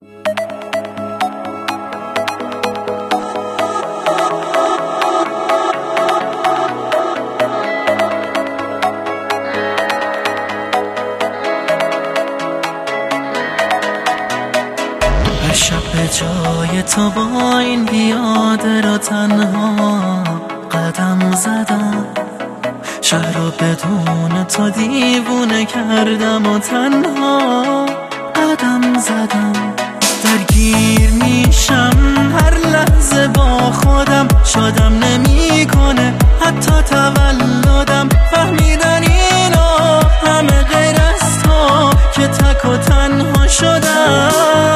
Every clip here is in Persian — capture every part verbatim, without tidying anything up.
هر شب به جای تو با این بیاده را تنها قدم زدم، شهر رو بدون تو دیوونه کردم و تنها قدم زدم. درگیر میشم هر لحظه با خودم، شادم نمی کنه حتی تولدم. فهمیدن اینا همه غیر از تو که تک و تنها شدم.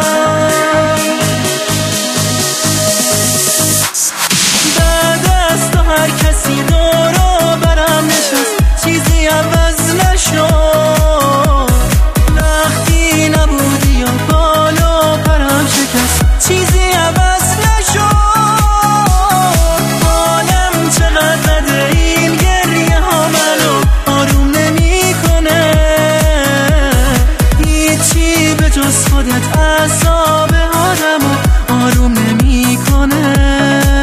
بعد از تو هر کسی دورو برم نشست، چیزی عوض نشد. وقتی نبودی و بالا پرم شکست، چیزی عوض نشد. حالم چقدر بده، این گریه ها منو آروم نمی کنه. هیچی به جز خودت اعصاب آدمو آروم نمی کنه.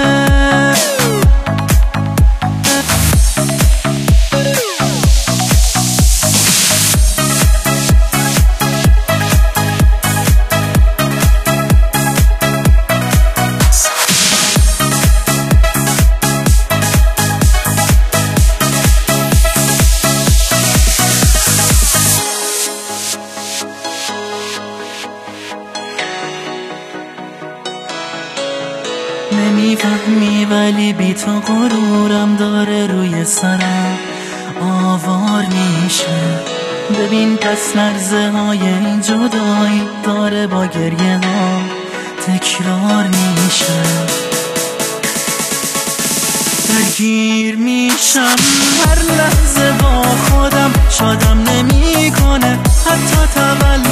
نمیفهمی ولی بی تو غرورم داره روی سرم آوار میشه. ببین پس لرزه های این جدایی داره با گریه ها تکرار میشه. درگیر میشم هر لحظه با خودم، شادم نمی کنه حتی تولد